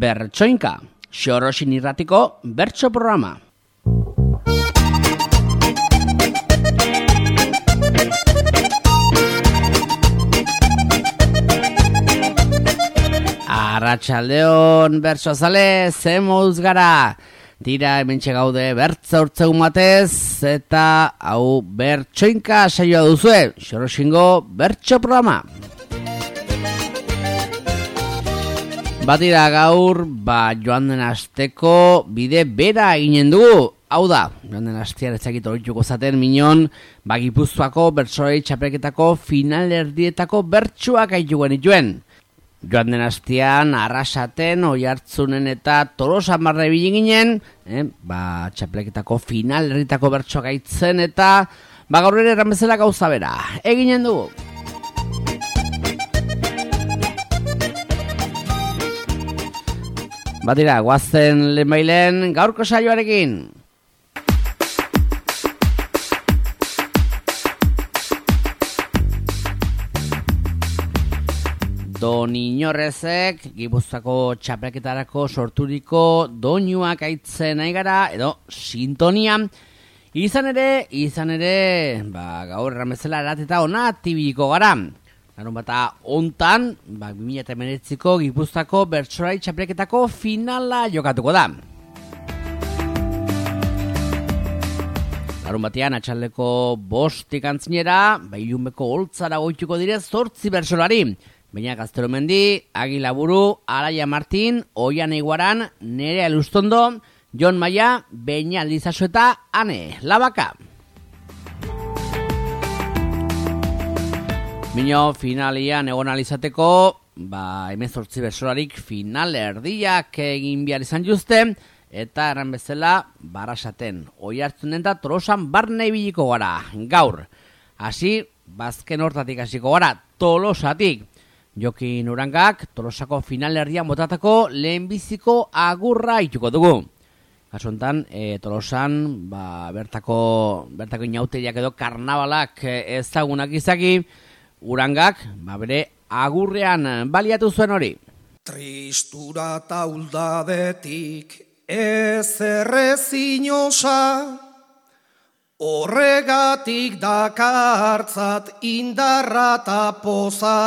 Bertsoinka, Xorosin irratiko bertso programa. Arratsaldeon bertsozale, ze moduz gara? Dira hementxe gaude bertza urtzegun batez, eta hau Bertsoinka saioa duzue, Xorosingo bertso programa. Batira gaur, joan den asteko bide bera eginen dugu. Hau da, joan den astean ezakit horituko zaten minon, Gipuzkoako bertsolari txapelketako finalerdietako bertsuak aitugu genituen. Joan den astean, Arrasaten, Oiartzunen eta Tolosan barra ibili ginen, txapelketako finalerdietako bertsoak aitzen eta gaur ere erran bezala gauza bera. Eginen dugu. Batira, guazen lehenbailen gaurko saioarekin. Don Inorrezek, Gipuzkoako txapelketarako sorturiko doinuak aitzen nahi gara, edo sintonia. Izan ere, gaur erramezela erateta ona tibiliko gara. Larun bata hontan, 2019ko Gipuzkoako bertsolari txapelketako finala jokatuko da. Larun batean atxaldeko 5 antzinera, Ilunbeko holtzara goituko dire 8 bertsolari. Baina Gaztelumendi, Agilaburu, Araia Martin, Oian Eiguaran, Nerea Lustondo, Jon Maia, Beña Aldizaso eta Ane Labaka. Mino finalian egon alizateko, 18 bersolarik finalerdiak egin behar izan juzte, eta erran bezala Barasaten, Oiartzunen eta Tolosan barne ibiliko gara, gaur. Hasi, bazken hortatik hasiko gara, Tolosatik. Jokin Urangak Tolosako finalerdian botatako lehenbiziko agurra ituko dugu. Kasontan, Tolosan bertako inauteriak edo karnabalak ezagunak izaki, Urangak bere agurrean baliatu zuen hori. Tristura tauldadetik ezerrezin osa, horregatik dakartzat indarra ta poza.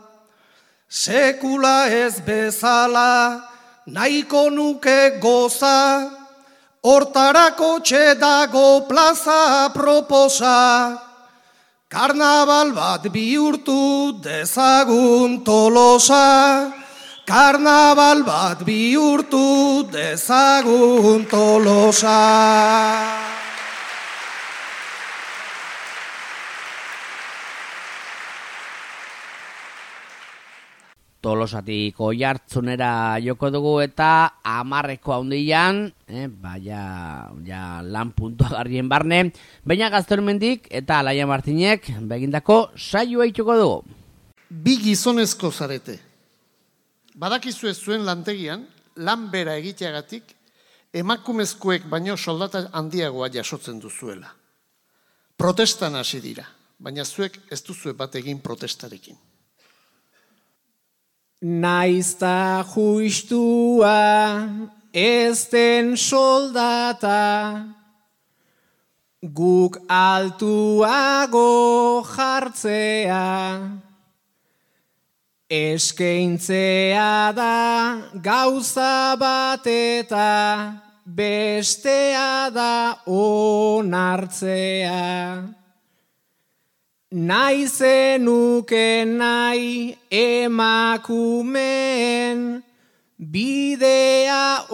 Sekula ez bezala, nahiko nuke goza, hortarako txedago plaza proposa. Karnabal bat bihurtu dezagun Tolosa, karnabal bat bihurtu dezagun Tolosa. Tolosatik Oiartzunera joko dugu eta 10ko handian, lan puntuagarrien barne, baina Gaztelumendik eta Alaia Martinek begindako saioa ituko dugu. 2 gizonezko zarete. Badakizu ez zuen lantegian, lan bera egiteagatik, emakumezkoek baino soldata handiagoa jasotzen duzuela. Protestan hasi dira, baina zuek ez duzue bat egin protestarekin. Naizta juistua ez den soldata, guk altuago jartzea, eskaintzea da gauza bat eta bestea da onartzea. Nahi zenuke nahi emakumeen bidea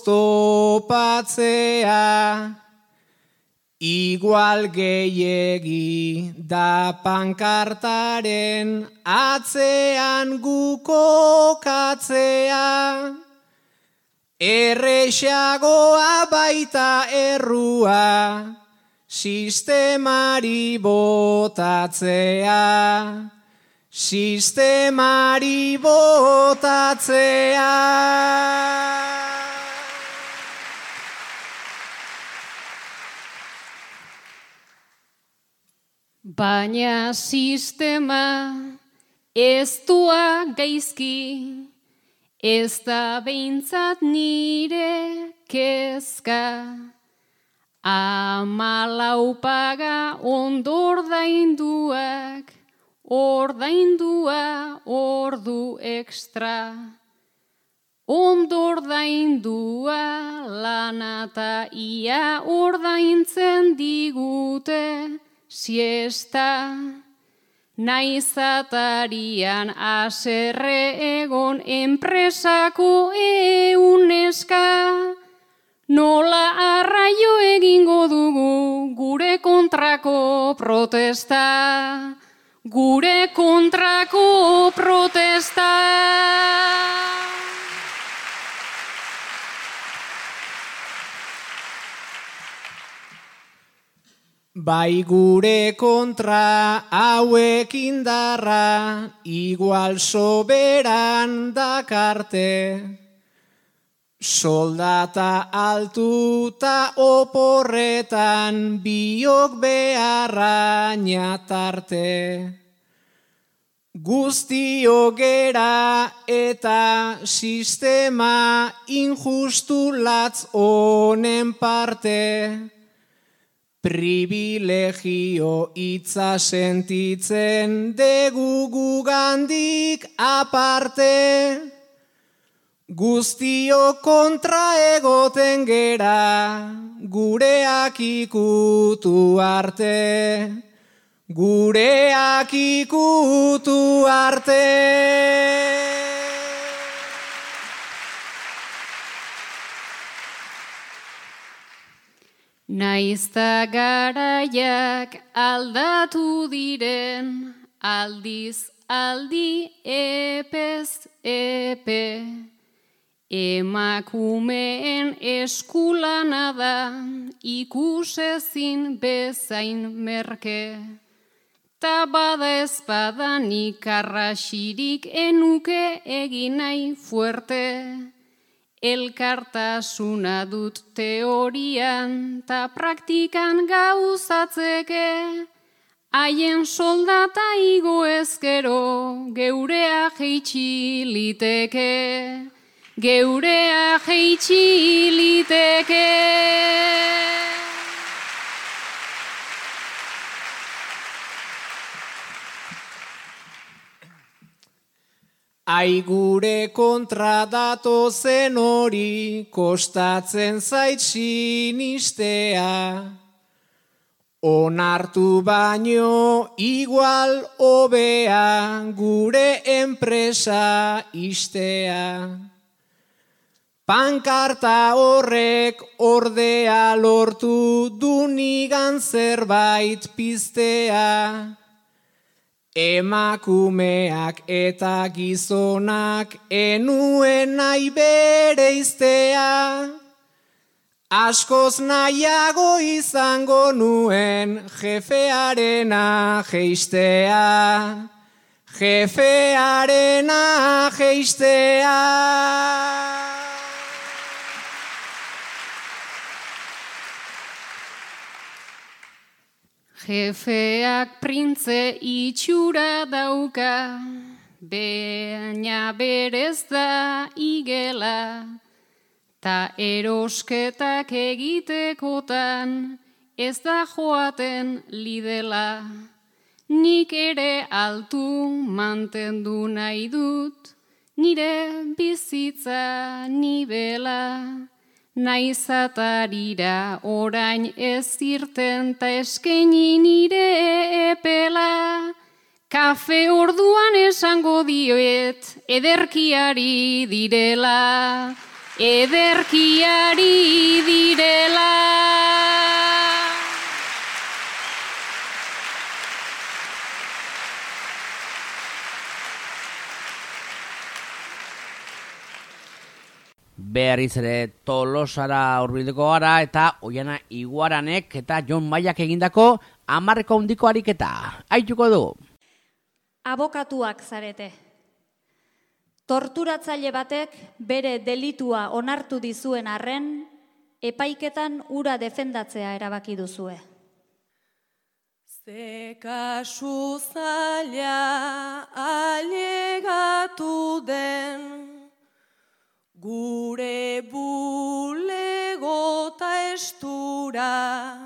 oztopatzea, igual gehiegi da pankartaren atzean gukokatzea, errexagoa baita errua, sistemari botatzea, sistemari botatzea. Baina sistema ez dua gaizki, Ez da behintzat nire kezka, 14 paga ondordainduak, ordaindua ordu ekstra. Ondordaindua lanata ia ordaintzen digute siesta. Naizatarian aserre egon enpresako euneska. Nola arraio egingo dugu gure kontrako protesta. Gure kontrako protesta. Bai gure kontra hauek indarra, igual soberan dakarte. Soldata altuta oporretan, biok beharra natarte. Guztio gera eta sistema injustu latz honen parte. Privilegio hitza sentitzen degu gugandik aparte. Guztio kontra egoten gera, gureak ikutu arte. Gureak ikutu arte. Naizta garaiak aldatu diren, aldiz aldi epez epe. Emakumeen eskulana da, ikusezin bezain merke. Ta bada ezpadanik arrasirik enuke egin nahi fuerte. Elkartasuna dut teorian ta praktikan gauzatzeke. Haien soldata igo ezkero, geurea jeitsi liteke. Geurea jeitsi liteke. Ai gure kontra datozen hori, kostatzen zait sinistea. Onartu baino igual hobea, gure enpresa istea. Pankarta horrek ordea lortu du nigan zerbait piztea. Emakumeak eta gizonak enuen nahi bereiztea. Askoz nahiago izango nuen jefearena jeistea. Jefearena jeistea. Jefeak printze itxura dauka, baina berez da igela, ta erosketak egitekotan ez da joaten lidela. Nik ere altu mantendu nahi dut, nire bizitza nibela. Naizatarira orain ez irten ta eskaini nire epela. Kafe orduan esango dioet, ederkiari direla. Ederkiari direla. Berriz ere Tolosara hurbilduko gara eta Oiana Iguaranek eta Jon Maiak egindako 10 handiko ariketa. Aituko du. Abokatuak zarete. Torturatzaile batek bere delitua onartu dizuen arren, epaiketan ura defendatzea erabaki duzue. Ze kasu zaila ailegatu den, Gure bulego ta estura,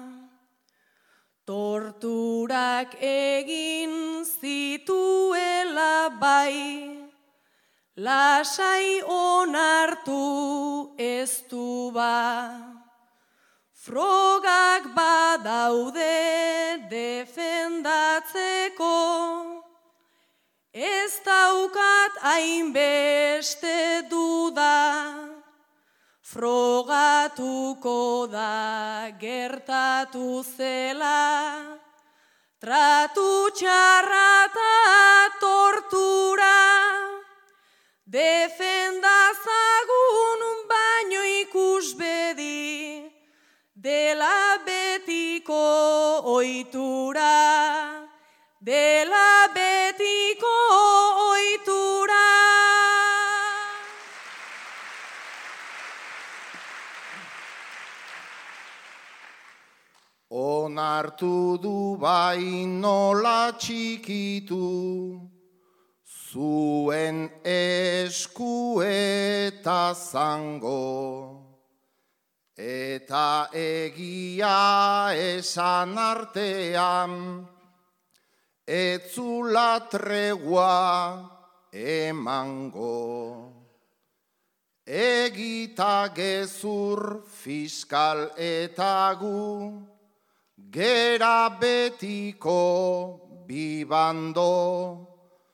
torturak egin zituela bai, lasai onartu ez du ba. Frogak badaude defendatzeko, ez daukat hainbeste duda, frogatuko da gertatu zela, tratu txarra ta tortura, defendazagun baino ikusbedi, dela betiko ohitura, dela betiko ohitura. Onartu du bai nola txikitu, zuen esku eta zango, eta egia esan artean, etzula tregua emango. Egita gezur fiskal eta gu, gera betiko bibando,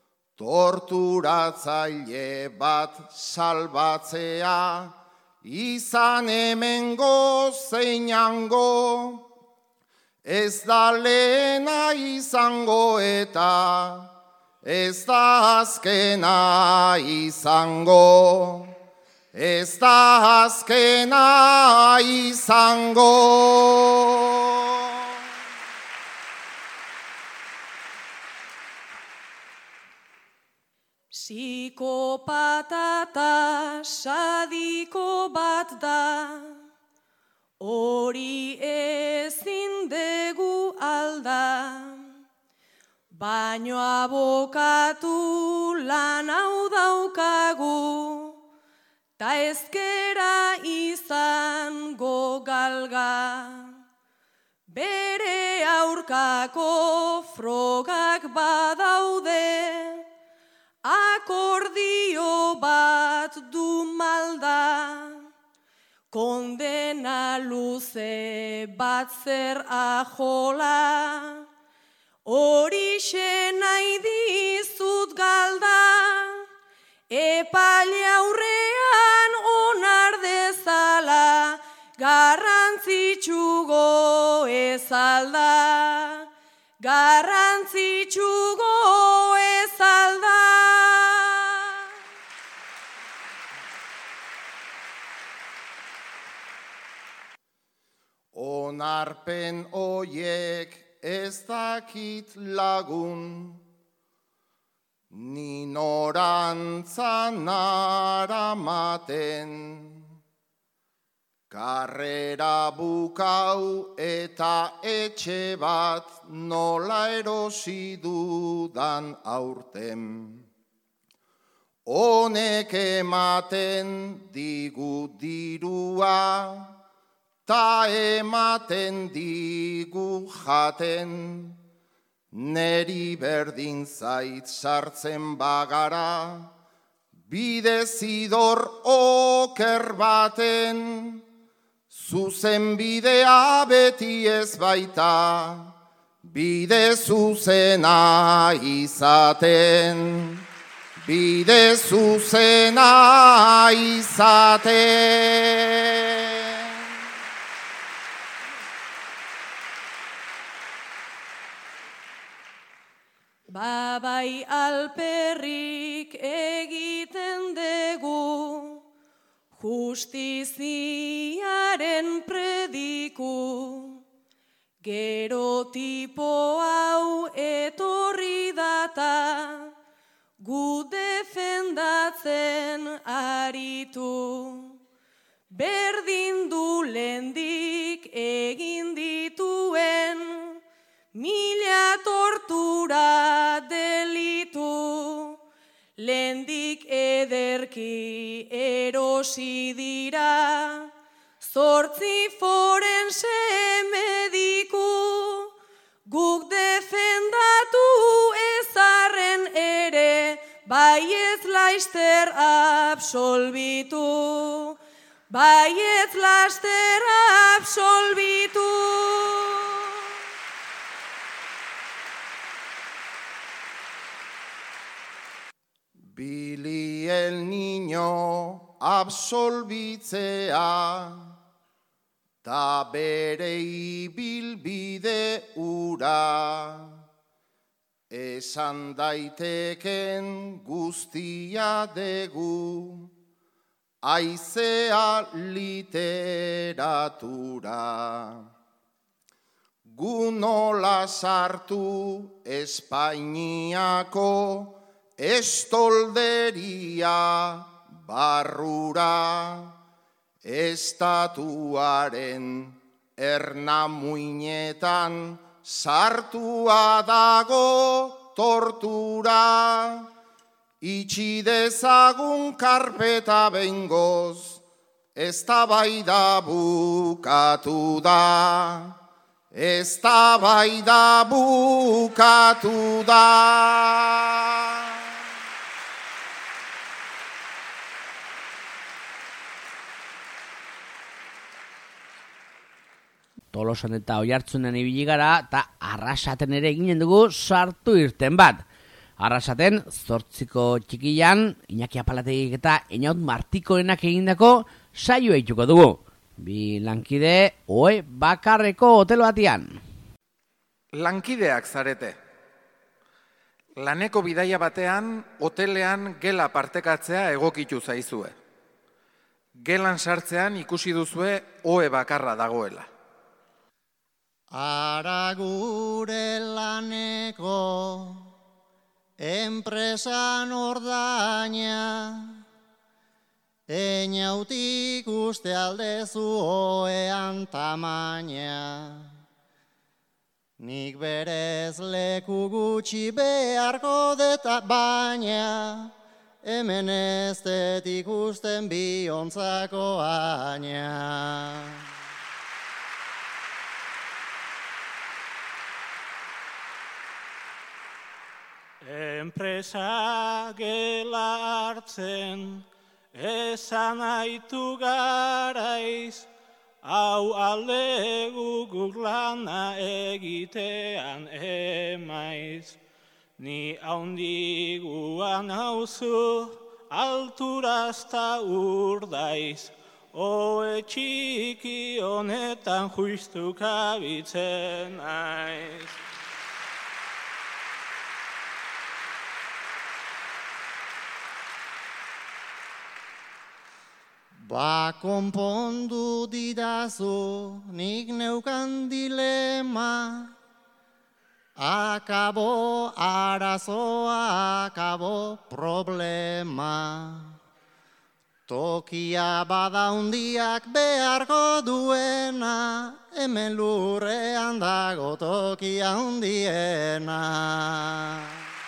torturatzaile bat salbatzea, izan hemengo zeinango, ez da lehena izango eta ez da azkena izango, ez da azkena izango. Psikopata ta sadiko bat da, hori ezin dugu alda, baino abokatu lan hau daukagu, ta ezkera izango galga. Bere aurkako frogak badaude, akordio bat du malda, kondena luze bat zer ajola, horixe nahi dizut galda, epaile aurrean onar dezala, garrantzitsugo ez alda, garrantzitsugo ez alda. Onarpen oiek ez dakit lagun, ni norantzan naramaten. Karrera bukau eta etxe bat nola erosi dudan aurten. Honek ematen digu dirua, ta ematen digu jaten, neri berdin zait sartzen bagara, bidezidor oker baten, zuzen bidea beti ez baita, bide zuzena izaten, bide zuzena izaten. Babai alperrik egiten dugu, justiziaren prediku, gero tipo hau etorri data, gu defendatzen aritu. Berdin du lendik egin dituen, 1000 tortura delitu, lendik ederki eros erosi dira, 8 forense mediku, guk defendatu ezarren ere, baietz laster absolbitu, baietz laster absolbitu. Bili el niño absolbitzea, ta bere ibilbide ura, esan daiteken guztia degu, aizea literatura. Gu nola sartu Espainiako estolderia barrura, estatuaren ernamuinetan sartua dago tortura, itxi dezagun karpeta behingoz, eztabaida bukatu da, eztabaida bukatu da. Tolosan eta Oiartzunen ibili gara, eta Arrasaten ere eginen dugu sartu irten bat. Arrasaten, 8ko txikian, Iñaki Apalategik eta Eñaut Martikoenak egindako saio eituko dugu. Bi lankide, oe bakarreko hotel batian. Lankideak zarete. Laneko bidaia batean, hotelean gela partekatzea egokitu zaizue. Gelan sartzean ikusi duzue oe bakarra dagoela. Ara gure laneko enpresan ordaina, Eñautik uste aldezu oean tamaina. Nik berez leku gutxi beharko deta baina, hemen ez det ikusten biontzako aina. Enpresa gela hartzen, esan aitu garaiz, hau alde guk lana egitean emaiz. Ni haundiguan hauzu, alturazta urdaiz, oe txiki honetan juistu kabitzen naiz. Ba konpondu didazu, nik neukan dilema, akabo arazoa, akabo problema. Tokia bada hundiak beharko duena, hemen lurrean dago tokia hundiena.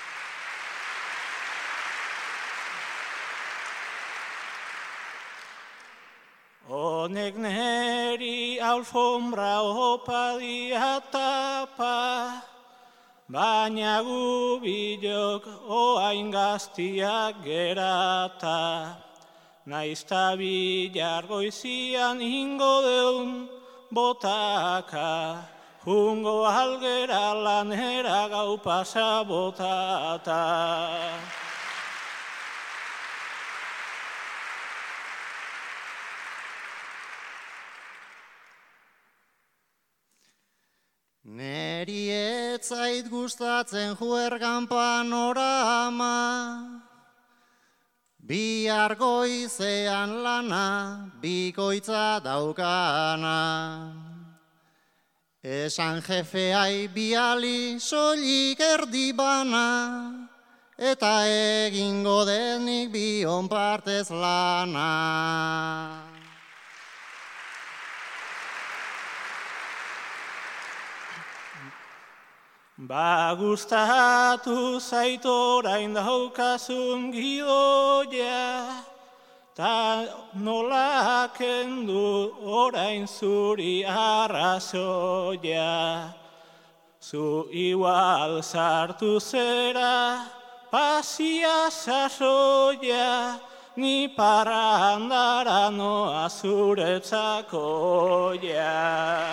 Honek neri alfombra opa diatapa, baina gu bilok oain gaztiak gerata. Naizta bilar goizian ingo deun botaka, jungo algera lanera gau pasa botata. Neri etzait gustatzen juergan panorama, bihar goizean lana, bikoitza daukana. Esan jefeai biali soilik erdi bana, eta egingo denik bion partez lana. Ba gustatu zait orain daukazun gidoia, ta nola kendu orain zuri arrazoia. Zu igual sartu zera, pasia sasoia, ni parrandara noa zuretzakoia.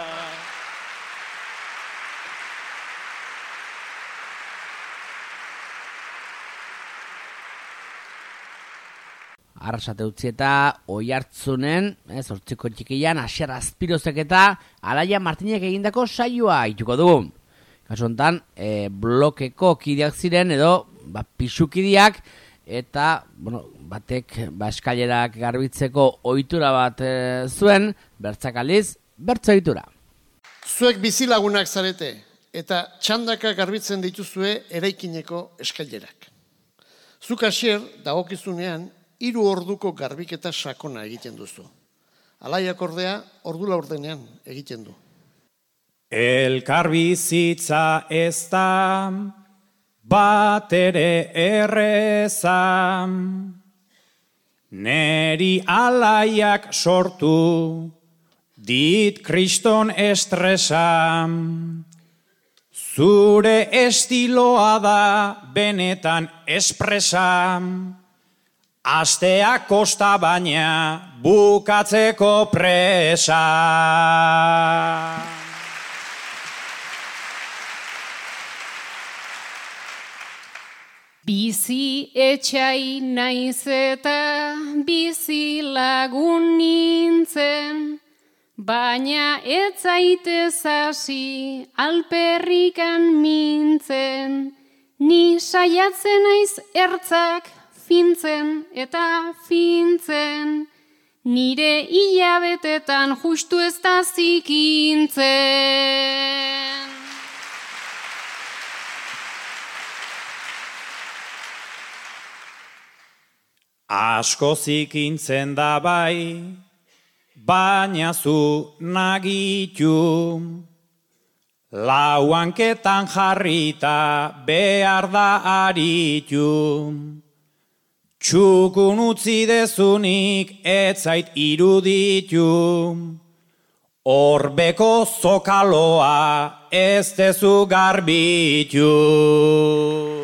Arrasate utzi eta Oiartzunen, Zortziko txikian, Asier Azpirozek eta Alaia Martinek egindako saioa ituko dugu. Kasu honetan, blokeko kideak ziren edo pisukideak eta batek eskailerak garbitzeko ohitura bat zuen, bertzak aldiz, bertso ohitura. Zuek bizilagunak zarete eta txandaka garbitzen dituzue eraikineko eskailerak. Zuk Asier dagokizunean 3 orduko garbiketa sakona egiten duzu. Alaiak ordea ordu laurdenean egiten du. Elkarbizitza ez da bat ere erreza, neri alaiak sortu dit kriston estresa. Zure estiloa da benetan espresa, astea kosta baina bukatzeko presa. Bizi etxai naiz eta bizi lagun nintzen, baina ez zaitez hasi alperrikan mintzen, ni saiatzen naiz ertzak fintzen eta fintzen, nire hilabetetan justu ez da zikintzen. Asko zikintzen da bai, baina zu nagitu, lauanketan jarrita behar da aritu. Txukun utzi dezunik ez zait iruditu, horbeko zokaloa ez dezu garbitu.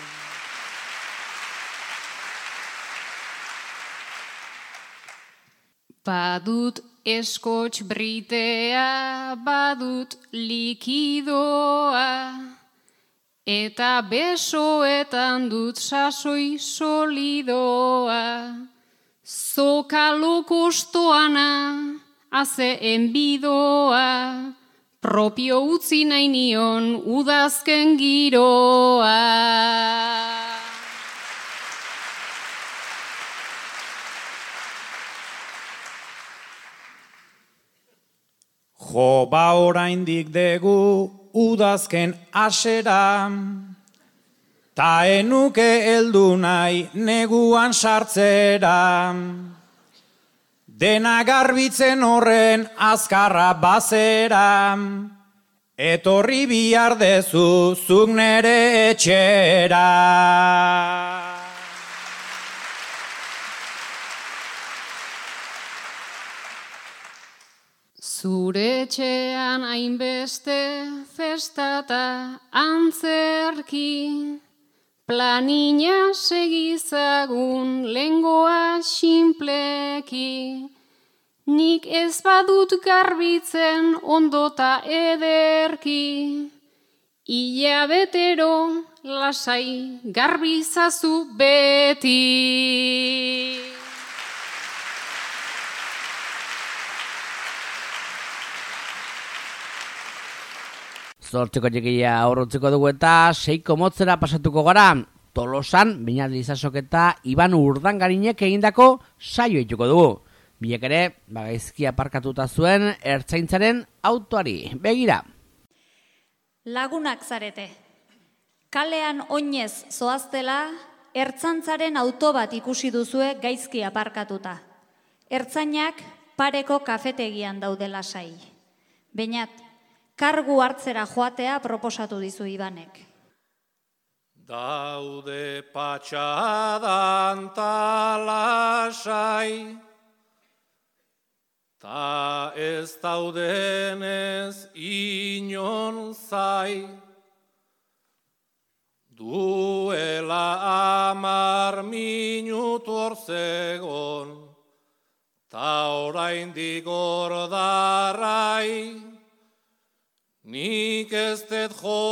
Badut eskotx britea, badut likidoa, eta besoetan dut sasoi solidoa. Zokalo kostoana, haze enbidoa, propio utzi nahi nion udazken giroa. Jo ba oraindik degu udazken asera, ta enuke heldu nahi neguan sartzera. Dena garbitzen horren azkarra bazera, etorri bihar dezu zuk nere etxera. Zure etxean hainbeste festata antzerki, planina segizagun lengoa sinpleki, nik ez badut garbitzen ondota ederki, hilabetero lasai garbizazu beti. Zortziko txikia aurrotziko dugu eta 6 motzera pasatuko gara. Tolosan, Beñat Lizasok eta Iban Urdangarinek egindako saio ituko dugu. Bilek ere, gaizki aparkatuta zuen ertzaintzaren autoari. Begira. Lagunak zarete. Kalean oinez zoaztela, ertzantzaren auto bat ikusi duzue gaizki aparkatuta. Ertzainak pareko kafetegian daude lasai. Beñat, kargu hartzera joatea proposatu dizu Ibanek. Daude patxadan talasai, ta ez daudenez inon zai, duela 10 minutu hor zegon, ta oraindik hor darrai, nik ez dut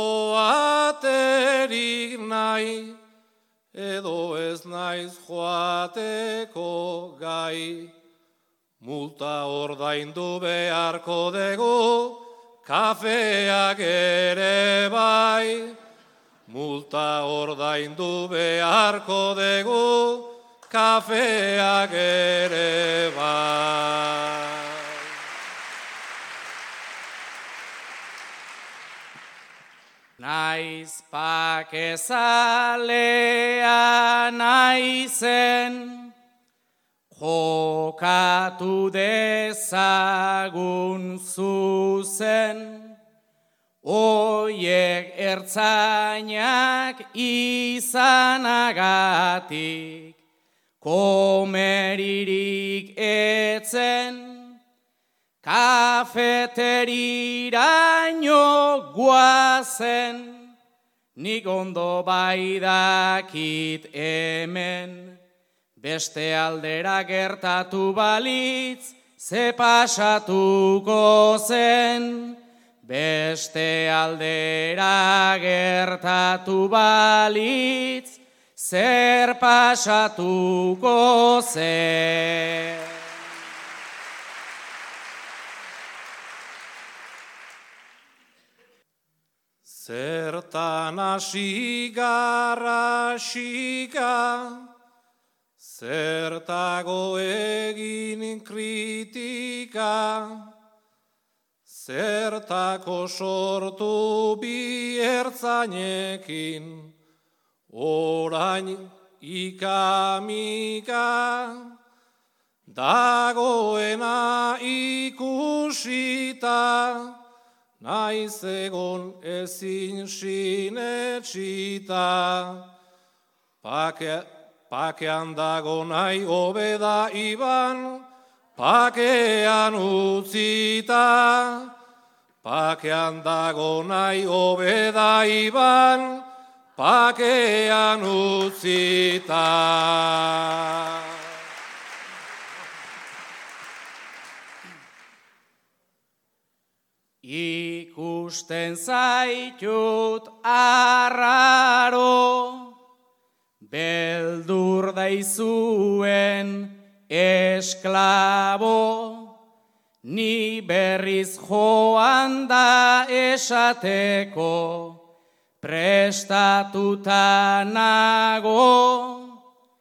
joaterik nahi, edo ez naiz joateko gai. Multa ordaindu beharko dugu, kafeak ere bai. Multa ordaindu beharko dugu, kafeak ere bai. Naiz pakezalea naizen, jokatu dezagun zuzen, oiek ertzainak izanagatik, komeririk etzen, kafeteriraino guazen, nik ondo baidakit hemen, beste aldera gertatu balitz, ze pasatuko zen. Beste aldera gertatu balitz, zer pasatuko zen. Zertan hasi gara xika, zertago egin kritika, zertako sortu bi ertzainekin, orain ikamika, dagoena ikusita, naiz egon ezin sinetsita, pakean dago nahi hobeda iban, pakean utzita. Pakean dago nahi hobeda iban, pakean utzita. Ikusten zaitut arraro, beldur daizuen esklabo, ni berriz joan da esateko, prestatuta nago,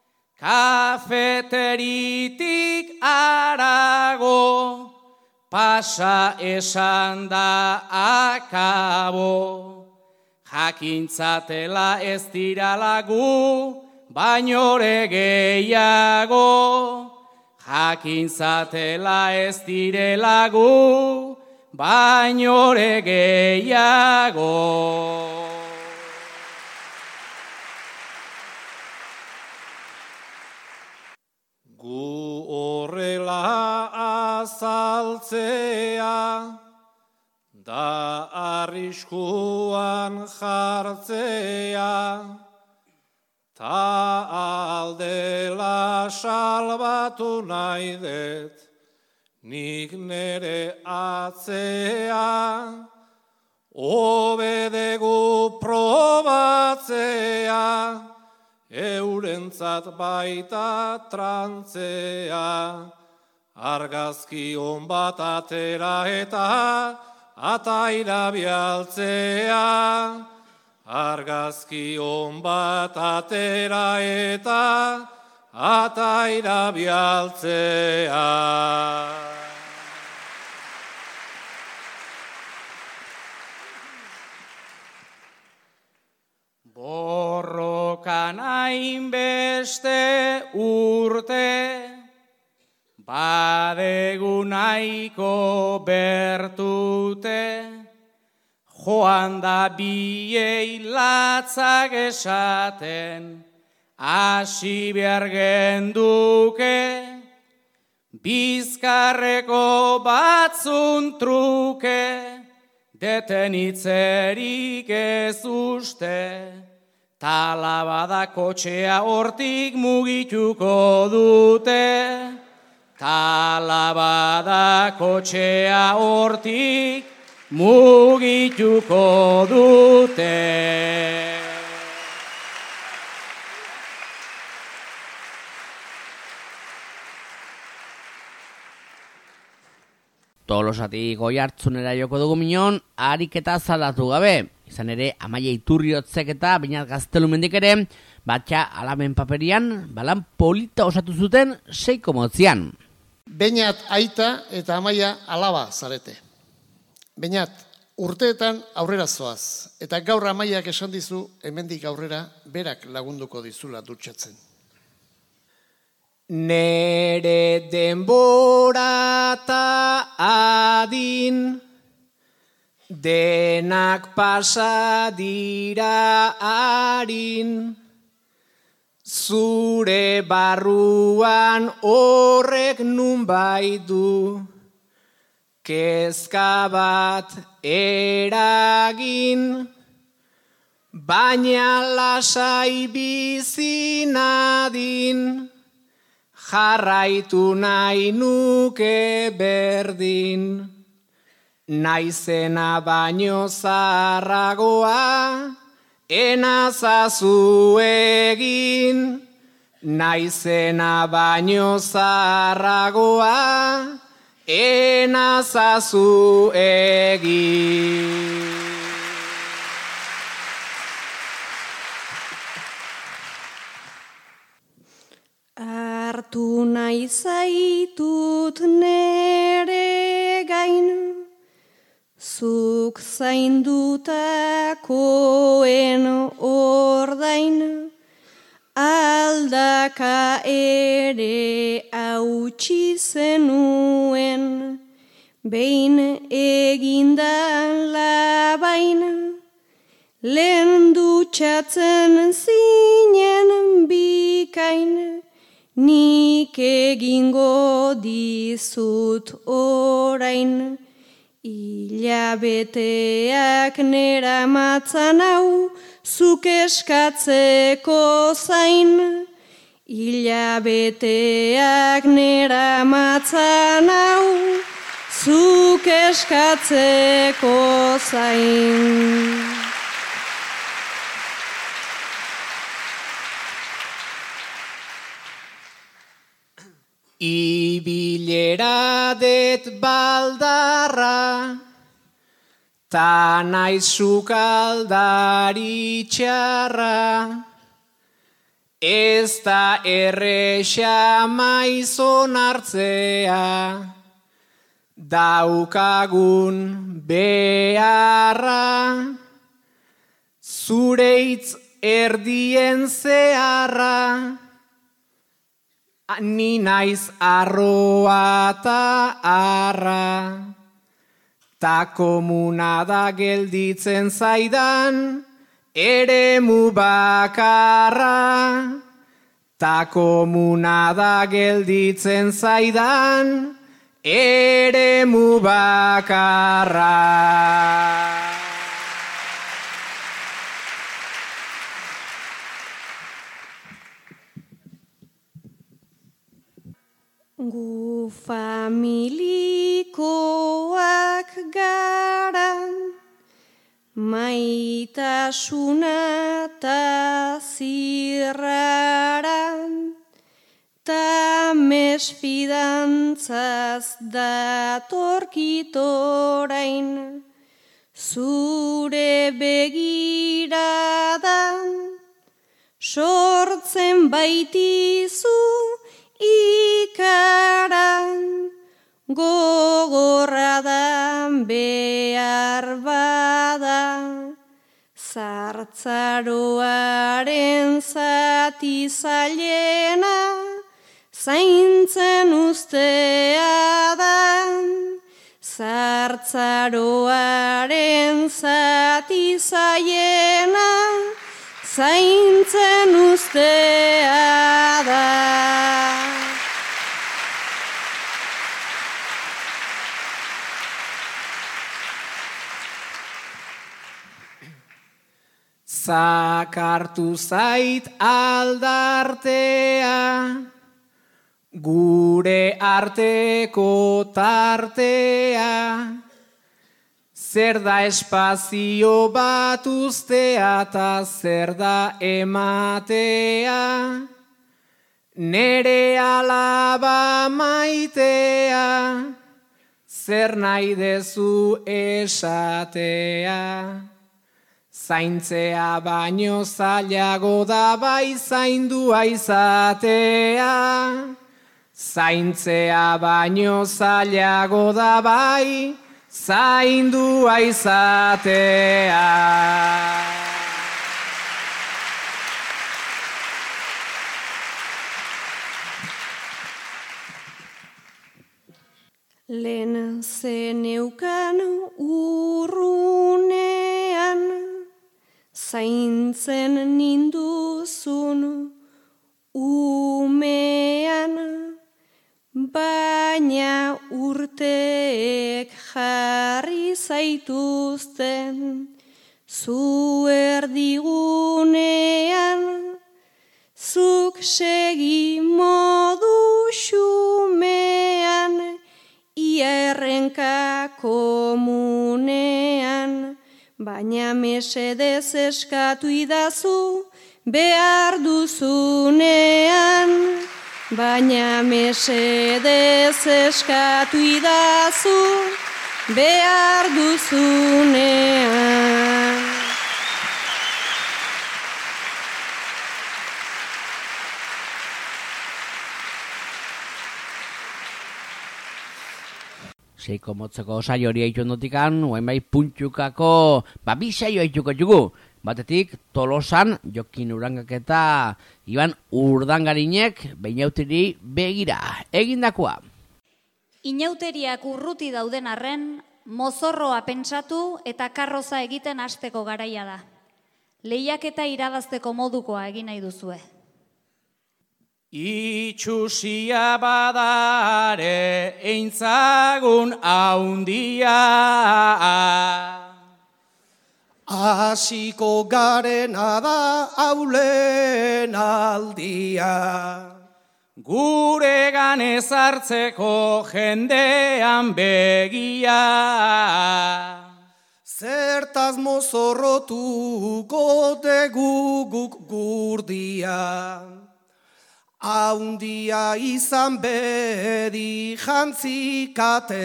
kafeteritik arago, pasa esan da akabo, jakintzatela ez dirala gu, bainore gehiago. Jakintzatela ez direla gu, bainore gehiago. Gu horrela azaltzea, da arriskuan jartzea, ta aldela salbatu nahi dut, nik nere atzea, obedegu probatzea, eurentzat baita trantzea, argazki on bat atera eta ataira bialtzea, argazki on bat atera eta ataira bialtzea. Borrokan hainbeste urte, badegu nahiko bertute, joan da biei latzak esaten, hasi behar genduke, bizkarreko batzun truke, detenitzerik ez uste, talabada kotxea hortik mugituko dute, talabada kotxea hortik mugituko dute. Tolosatik Oiartzunera joko dugu minon, ariketa zaldatu gabe. Izan ere, Amaia Iturriotzek eta Beñat Gaztelumendik ere, batxa alamen paperian, balan polita osatu zuten 6 motzian. Beñat aita eta Amaia alaba zarete. Beñat, urteetan aurrera zoaz, eta gaur Amaiak esan dizu, hemendik aurrera, berak lagunduko dizula dutxatzen. Nere denbora ta adin, denak pasa dira harin, zure barruan horrek nunbait du, kezka bat eragin, baina lasai bizi nadin, jarraitu nahi nuke berdin, naizena baino zarragoa, enazazu egin, naizena baino zarragoa, enazazu egin. Hartu nahi zaitut nere gain, zuk zaindutakoen ordain, aldaka ere hautsi zenuen, behin egindan labain, lehen dutxatzen zinen bikain, nik egingo dizut orain, hilabeteak nera matzan hau, zuk eskatzeko zain. Hilabeteak nera matzan hau, zuk eskatzeko zain. Ibilera det baldarra, ta naiz sukaldari txarra, ez da erresa maiz onartzea, daukagun beharra, zure hitz erdien zeharra, ni naiz arroa ta arra, ta komuna da gelditzen zaidan, eremu bakarra, ta komuna da gelditzen zaidan, eremu bakarra. Gu familikoak gara, maitasuna ta zirrara, ta mesfidantzaz datorkitorain, zure begiradan, sortzen baitizu ikaran, gogorra dan behar bada, zartzaroaren zati zailena, zaintzen ustea da, azaroaren zati zaiena, zaintzen ustea da. Zakartu zait aldartea, gure arteko tartea, zer da espazio bat uztea eta zer da ematea, nere alaba maitea, zer nahi dezu esatea. Zaintzea baino zailago da bai zaindua izatea. Zaintzea baino zailago da bai zaindua izatea. Lehen zeneukan urrunean, zaintzen ninduzun umean, baina urteek jarri zaituzten zu erdigunean, zuk segi modu xumean, ia komunean, baina mesedez eskatu idazu behar duzunean. Baina mesedez eskatu idazu behar duzunean. Seiko motzeko saio hori haituen dutikan, oain bai puntxukako, bi saio haituko jugu. Batetik, Tolosan, Jokin Urangak eta Iban Urdangarinek beinauteri begira. Egindakoa. Inauteriak urruti dauden arren, mozorroa pentsatu eta karroza egiten hasteko garaia da. Lehiaketa irabazteko modukoa egin nahi duzue. Itxusia badare eintzagun haundia. Hasiko garena da aulen aldia. Gure ganez hartzeko jendean begia. Zertaz mozorrotuko degu guk gurdia. Haundia izan bedi jantzi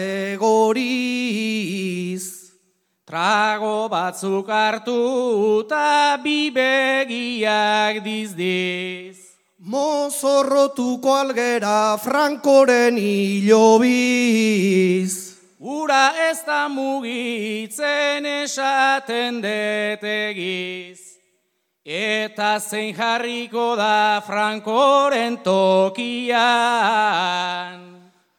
kategoriz. Trago batzuk hartu eta bi begiak dizdiz. Mozorrotuko algera Frankoren hilobiz. Ura ez da mugitzen esaten detegiz. Eta zein jarriko da Frankoren tokian.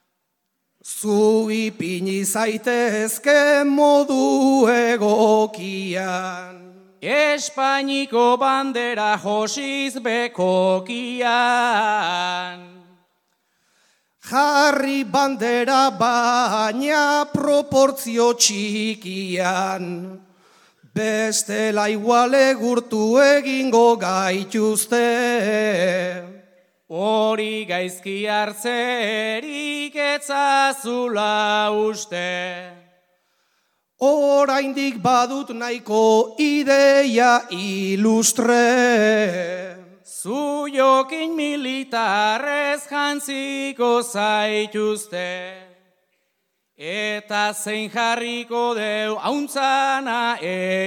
Zu ipini zaitezke modu egokian. Espainiko bandera josiz bekokian. Jarri bandera baina proportzio txikian. Bestela iguale gurtu egingo gaituzte. Hori gaizki hartzerik etzazula uste. Oraindik badut nahiko ideia ilustre. Zu Jokin militarrez jantziko zaituzte. Eta zein jarriko deu hauntzana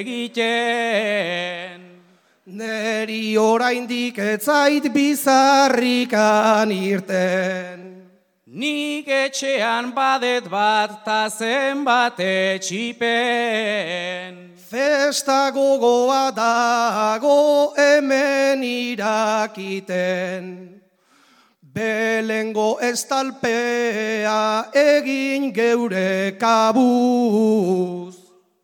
egiten. Neri oraindik etzait bizarrikan irten. Nik etxean badet bat ta zenbat etxipen. Festa gogoa dago hemen irakiten. Belengo estalpea egin geure kabuz.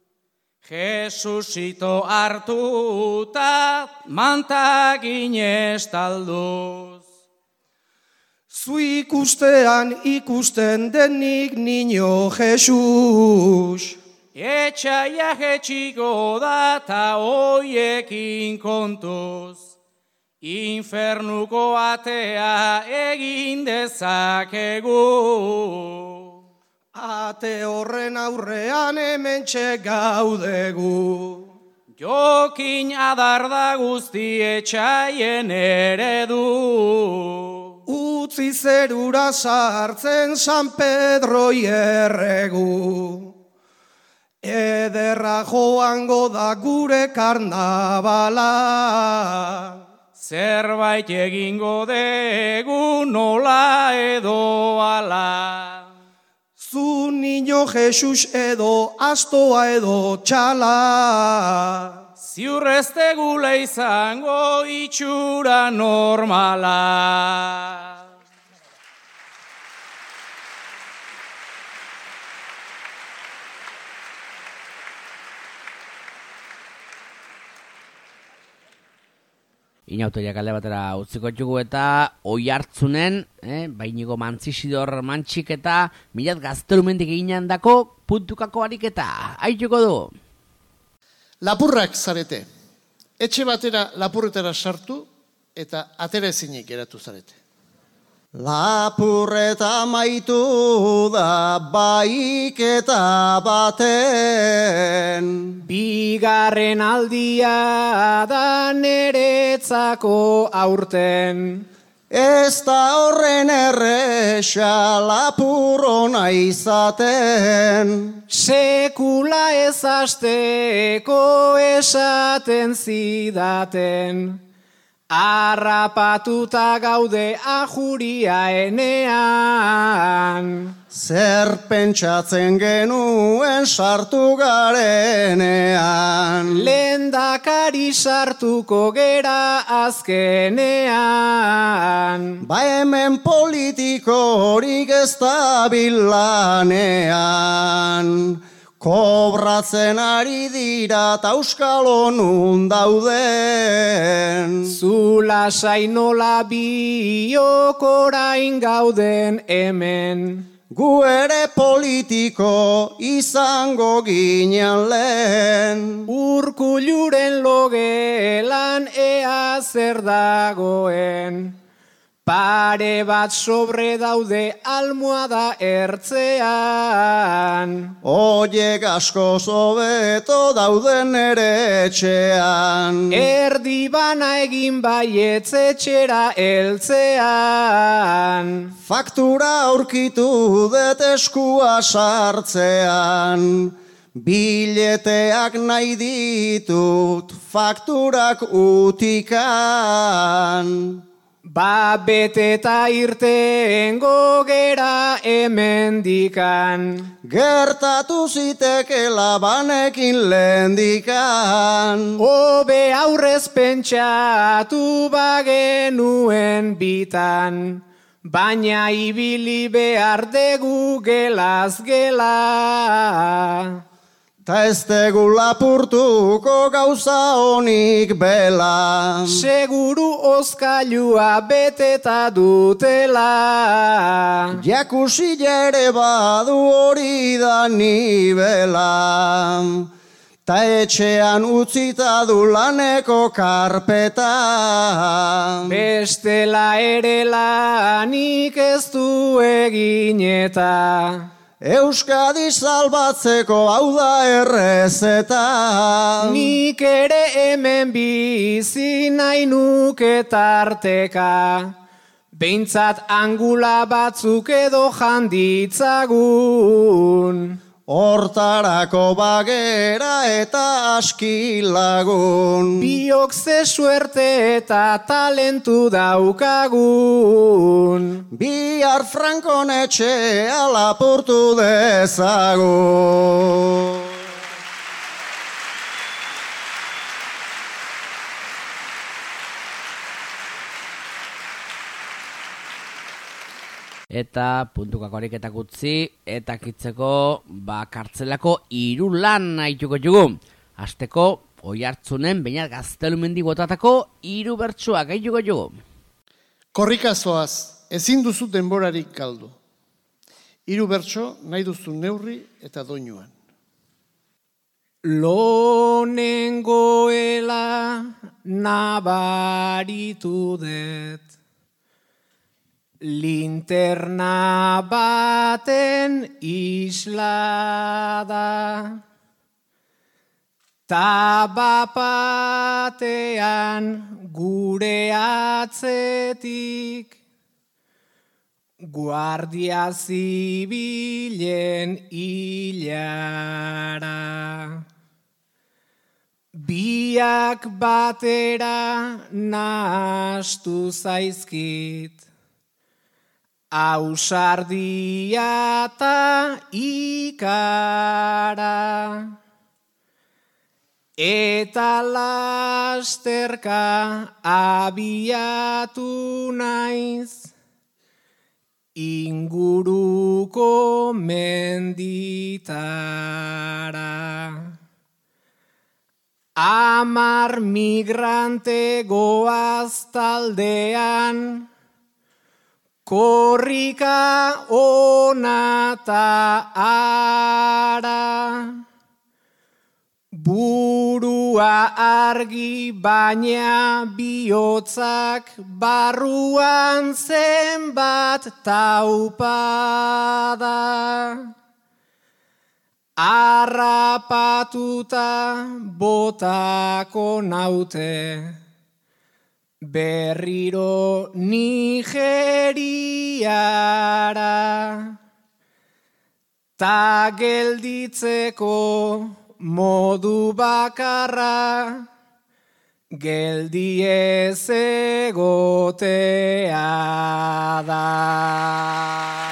Jesusito hartuta mantagin estalduz. Zu ikustean ikusten denik niño Jesus. Etxaia jetxiko da ta hoiekin kontuz. Infernuko atea egin dezakegu. Ate horren aurrean hementxe gaudegu. Jokin adar da guzti etxaien eredu. Utzi zerura sartzen San Pedro erregu. Ederra joango da gure karnabala. Zerbait egingo degu nola edo ala. Zu niño Jesus edo astoa edo txala. Ziur ez tegula izango itxura normala. Inauteriak alde batera utziko txugu eta Oiartzunen, Bainigo Mantzisidor Mantxik eta Mirat Gaztelumendik egin dako puntukako ariketa. Aituko du. Lapurrak zarete. Etxe batera lapurretara sartu eta atera ezinik geratu zarete. Lapurreta maitu da baiketa baten. Bigarren aldia da neretzako aurten. Ez da horren erresa lapurrona izaten. Sekula ez hasteko esaten zidaten. Arrapatuta gaude ajuria enean. Zer pentsatzen genuen sartu garenean. Lehendakari sartuko gera azkenean. Ba hemen politiko horik ez da bilanean. Kobratzen ari dira ta euskalo nun dauden. Zula sainola biok orain gauden hemen. Gu ere politiko izango ginen lehen. Urkulluren logelan ea zer dagoen. Pare bat sobre daude almohada ertzean. Oiek asko zobeto dauden ere etxean. Erdi bana egin baietz etxera eltzean. Faktura aurkitu dut eskua sartzean. Bileteak nahi ditut fakturak utikan. Ba beteta irtengo gera hemendikan. Gertatu zitekela banekin lehendikan. Hobe aurrez pentsatu bagenuen bitan. Baina ibili behar degu gelaz gela. Ta ez tegu lapurtuko gauza honik bela. Seguru ozkailua beteta dutela. Jakusi ere badu hori da nibela. Ta etxean utzita du laneko karpeta. Bestela ere lanik ez du egin eta. Euskadi salbatzeko hau da errezeta. Nik ere hemen bizi nahi nuke tarteka. Behintzat angula batzuk edo janditzagun. Hortarako bagera eta aski lagun. Biok ze suerte eta talentu daukagun. Bihar Frankon etxea lapurtu dezagun. eta puntukako ariketak utzi, eta kitzeko kartzelako 3 lan haituko jugu. Hasteko, Oiartzunen Beñat Gaztelumendi botatako 3 bertsoak haituko jugu. Korrikazoaz, ezin duzu denborarik galdu. 3 bertso nahi duzu neurri eta doinuan. Lonengoela nabaritu dut, linterna baten islada, tabapatean gure atzetik, Guardia Zibilen hilara. Biak batera nahastu zaizkit, ausardia eta ikara. Eta lasterka abiatu naiz, inguruko menditara. 10 migrante goaz taldean, korrika ona ta ara. Burua argi baina bihotzak barruan zenbat taupada. Arrapatuta botako naute, berriro Nigeriara. Ta gelditzeko modu bakarra, geldi ez egotea da.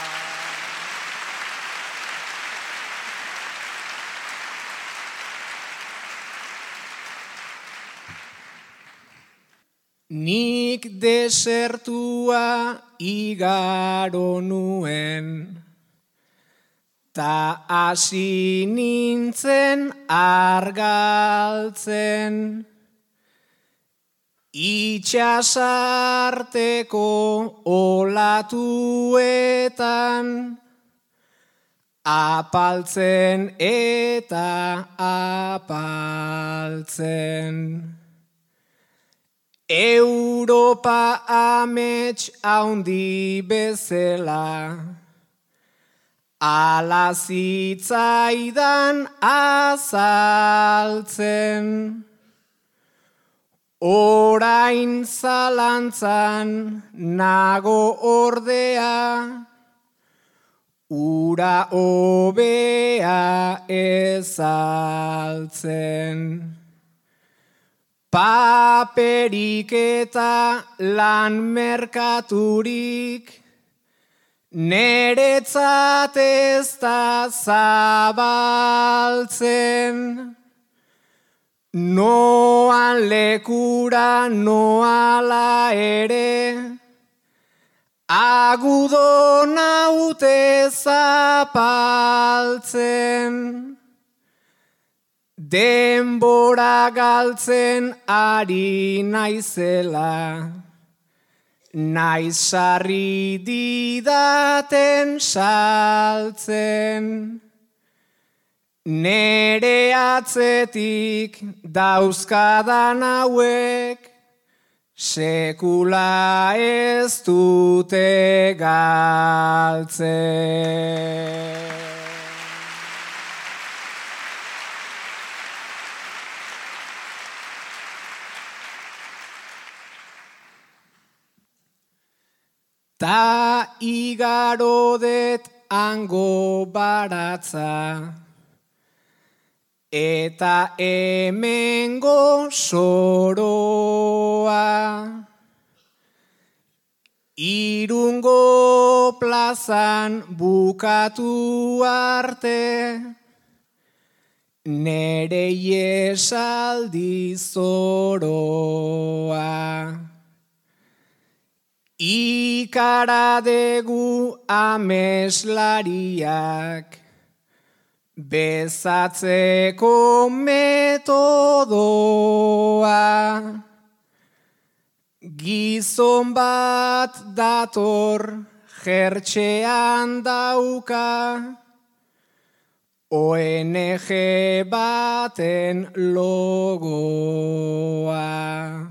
Nik desertua igaro nuen, ta hasi nintzen argaltzen, itxasarteko olatuetan, apaltzen eta apaltzen. Europa amets haundi bezala, ala zitzaidan azaltzen. Orain zalantzan nago ordea, ura hobea ezaltzen. Paperik eta lan merkaturik, neretzat ez da zabaltzen. Noan lekura noala ere, agudo naute zapaltzen. Denbora galtzen ari naizela, naiz sarri didaten saltzen. Nere atzetik dauzkadan hauek, sekula ez dute galtzen. Ta igaro det hango baratza, eta hemengo soroa. Irungo plazan bukatu arte, nere esaldi zoroa. ikaradegu ameslariak, bezatzeko metodoa. Gizon bat dator jertxean dauka, ONG baten logoa.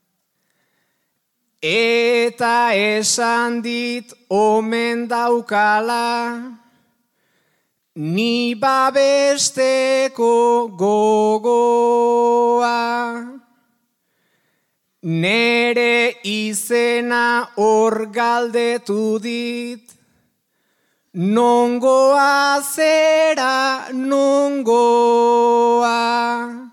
Eta esan dit omen daukala, ni babesteko gogoa. Nere izena hor galdetu dit, nongoa zera nongoa.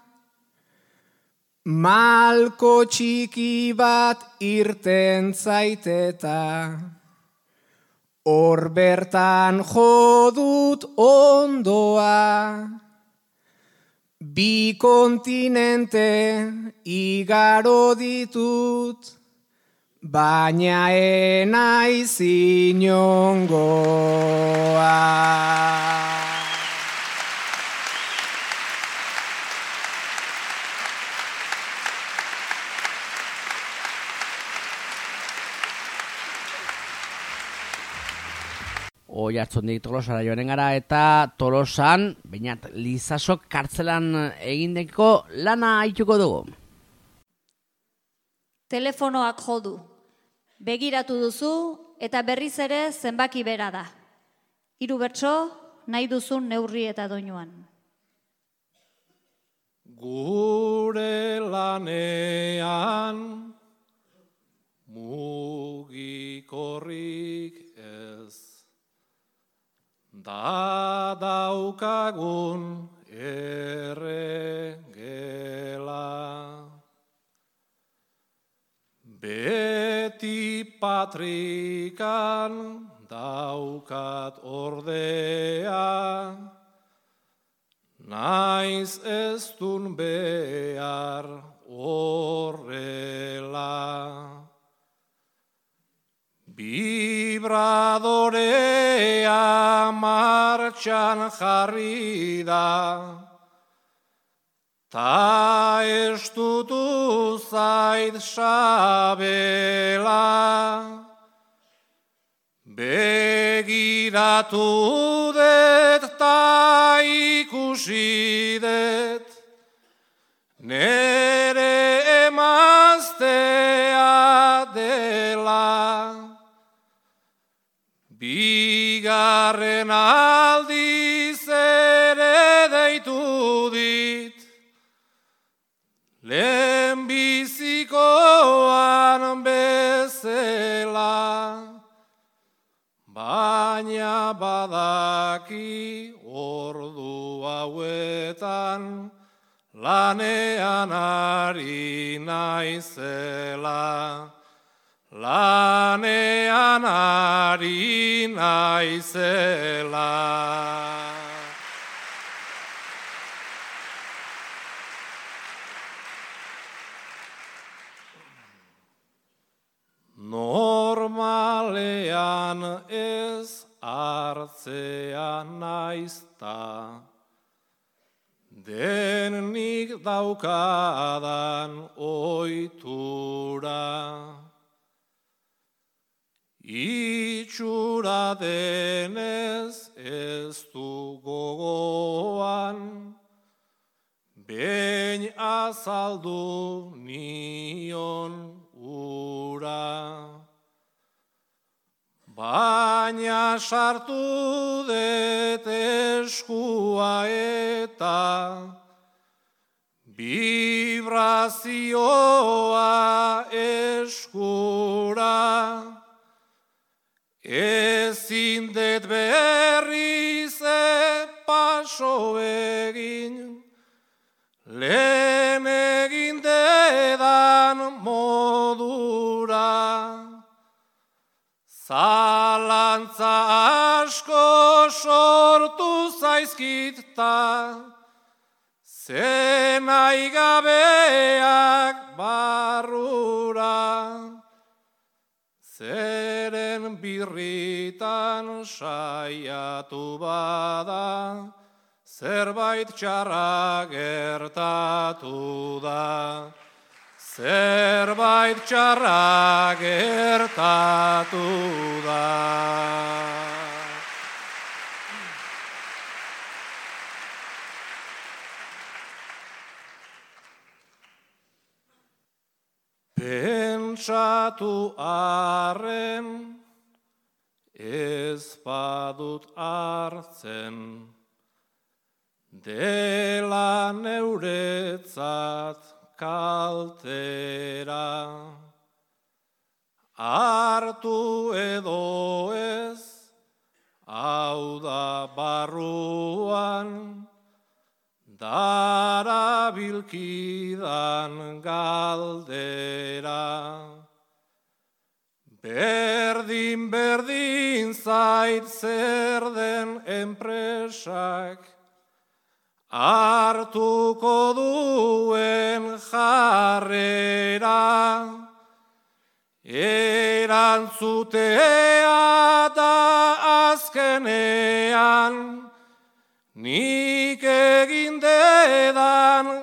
Malko txiki bat irten zaiteta, hor bertan jodut ondoa. Bi kontinente igaro ditut, baina enaiz inongoa. Oiartzundik Tolosara joanen gara eta Tolosan, bainat Lizasok kartzelan egindeko lana haituko dugu. Telefonoak jodu. Begiratu duzu eta berriz ere zenbaki bera da. 3 bertso nahi duzun neurri eta doinuan. Gure lanean mugikorrik ez. Da daukagun erregela. Beti patrikan daukat ordea, naiz ez dun behar horrela. Vibradorea martxan jarri da, ta estutu zait sabela. Begiratu dut ta ikusi dut, nere emaztea dela. Bigarren aldiz ere deitu dit, lehenbizikoan bezala, baina badaki ordu hauetan lanean ari naizela. Lanean ari naizela. Normalean ez hartzean naizta, denik daukadan ohitura. Itxura denez ez du gogoan, behin azaldu nion ura. Baina sartu dut eskua eta vibrazioa eskura. Ezin dut berriz paso egin, lehen egin dedan modura. Zalantza asko sortu zaizkita, zenai gabeak barrura. Zere birritan saiatu bada, zerbait txarra gertatu da. Zerbait txarra gertatu da. Pentsatu arren, ez badut hartzen, dela neuretzat kaltera. Hartu edo ez, hau da barruan, darabilkidan galdera. Berdin zait zer den enpresak, hartuko duen jarrera. Erantzutea da azkenean, nik egin dedan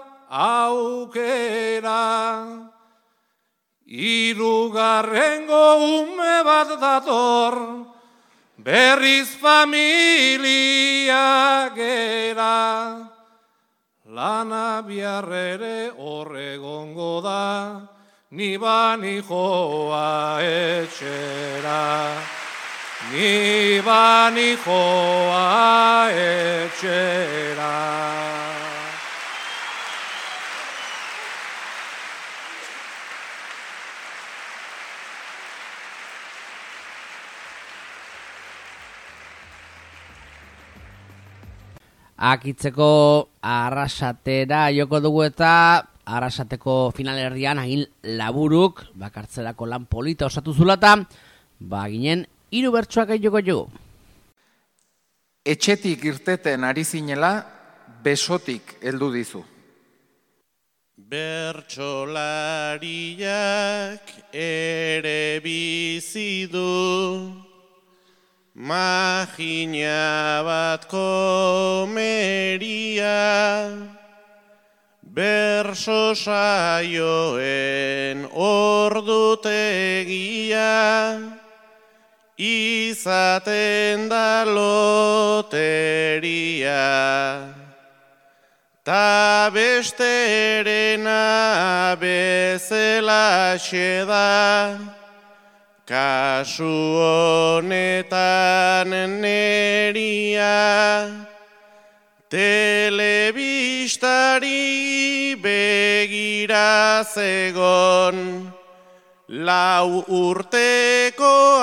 aukera. Hirugarrengo ume bat dator, berriz familia gera. Lana biarrere horregongo da, ni bani joa etxera. Ni bani joa etxera. Akitzeko Arrasatera joko dugu eta Arrasateko finalerdian agin laburuk, bakartzelako lan polita osatu zulata, ginen 3 bertsoak joko jo. Etxetik irteten ari zinela, besotik heldu dizu. Bertsolariak ere bizi du, magina bat komeria, berso saioen ordutegia, izaten da loteria. Ta besterena bezelaxe da, kasu honetan neria. Telebistari begira zegon, 4 urteko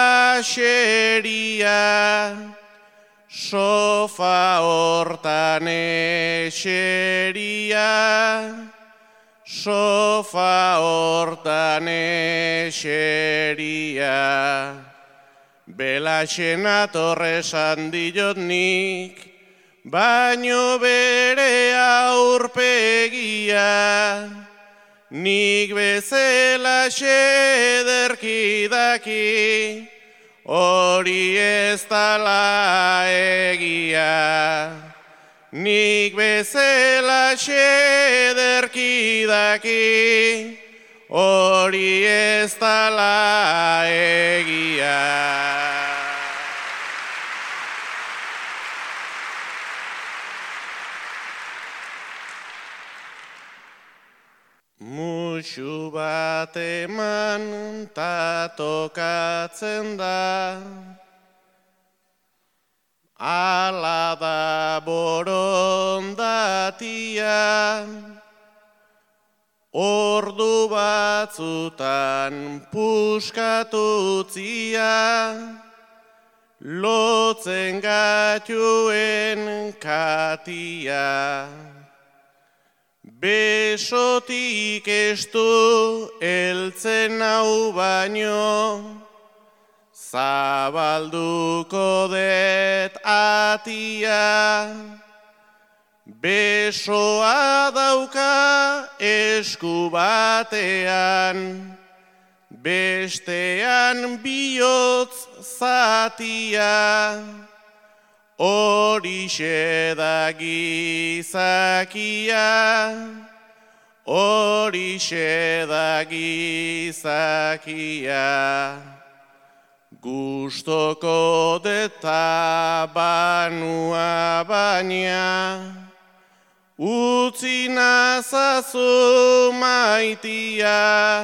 axeria. Sofa hortan eseria, sofa hortan eseria. Belaxen atorresan diot nik, baino bere aurpegia. Nik bezelaxe ederki daki, hori ez dala egia. Nik bezelaxe ederki daki, hori ez dala egia. Muxu bat eman ta tokatzen da, ala da borondatia. Ordu batzutan puskatutzia, lotzen gatuen katia. Besotik estu eltzen hau baino, zabalduko det atia. Besoa dauka esku batean, bestean bihotz zatia, horixe da gizakia, horixe da gizakia. Gustoko deta banua baina, utzi nazazu maitia,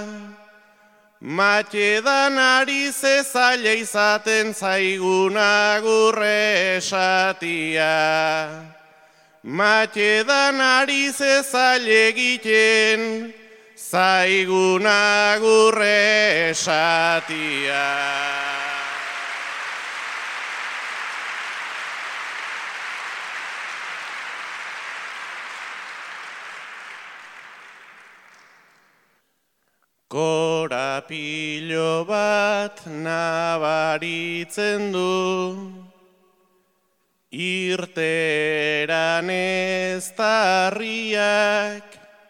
matedan ari zezaila izaten zaiguna gurre esatia. Matedan ari zezaila egiten zaiguna gurre esatia. Korapilo bat nabaritzen du, irteran eztarriak,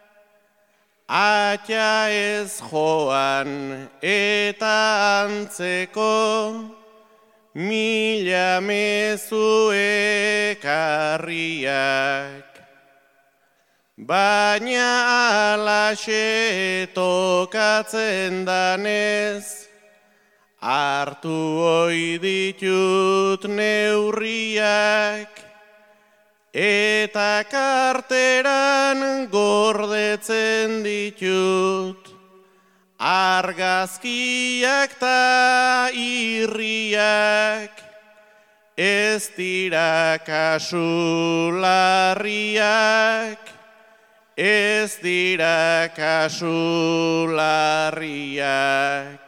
atxa ez joan eta antzeko, mila mezu ekarriak. Baina alaxe tokatzen danez, hartu hoi ditut neurriak, eta karteran gordetzen ditut, argazkiak ta irriak, ez dira kasu larriak, ez dira kasu larriak.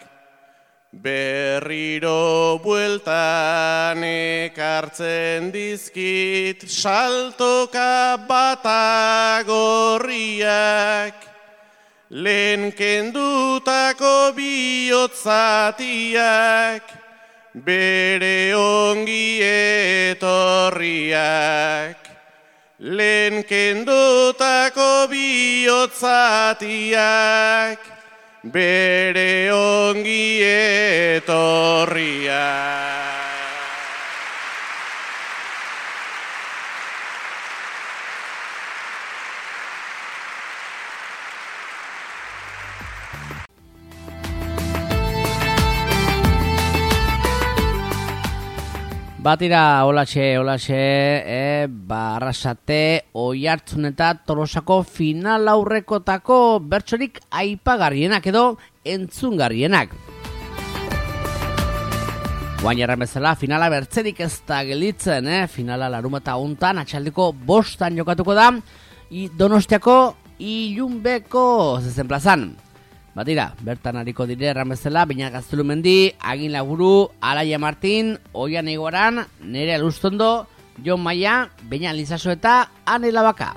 Berriro bueltan ekartzen dizkit saltoka bata gorriak, lehen kendutako bihotzatiak, bere ongi etorriak. Lehen kendutako bihotzatiak, bere ongi etorriak. Batira, olaxe, Arrasate, Oiartzun eta Tolosako final aurrekotako bertsorik aipagarrienak edo entzungarrienak. Guain erran bezala, finala bertzerik ez da gelditzen, finala larumata hontan atxaldeko 5 jokatuko da, Donostiako Ilunbeko zezen plazan. Batira, bertan hariko dire erran bezala, Beñat Gaztelumendi, Agin Laburu, Alaia Martin, Oian Igoran, Nerea Lustondo, Jon Maia, Beñat Lizaso eta Ane Labaka.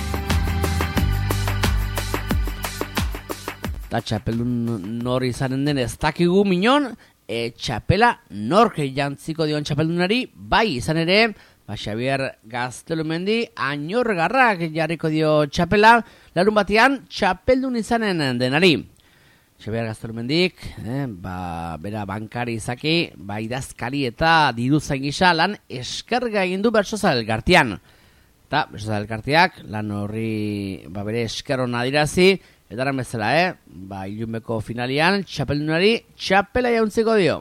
Eta txapeldun nor izanen den ez dakigu minon, txapela nork jantziko dion txapeldunari, bai izan ere, Xabier Gaztelumendi, Añorgarrak jarriko dio txapela, larun batean txapeldun izanen denari. Xabier Gaztelumendik, bera bankari izaki, idazkari eta diruzain gisa lan eskerga egin du Bertsozale Elkartean. Eta Bertsozale Elkarteak lan horri bere esker hona dirazi, eta eran bezala, Ilunbeko finalian txapeldunari txapela jauntziko dio.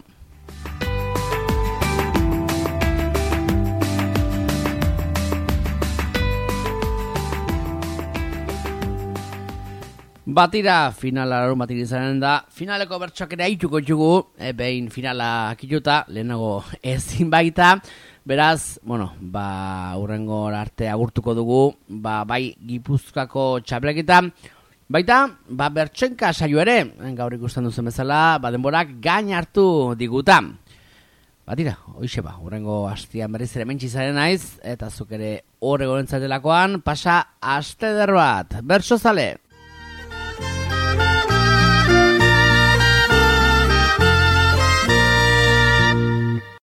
Batira, finala larun batik izanen da, finaleko bertsoak ere haituko ditugu, behin finala kituta, lehenago ezin baita, beraz, urrengo arte agurtuko dugu, bai Gipuzkoako txapelketa, baita, bertsoenka saio ere, gaur ikusten duzen bezala, denborak gain hartu diguta. Batira, hoixe urrengo hastian berriz ere mentxizaren naiz, eta zuk ere horrego entzatelakoan, pasa aste eder bat, Bertsozale!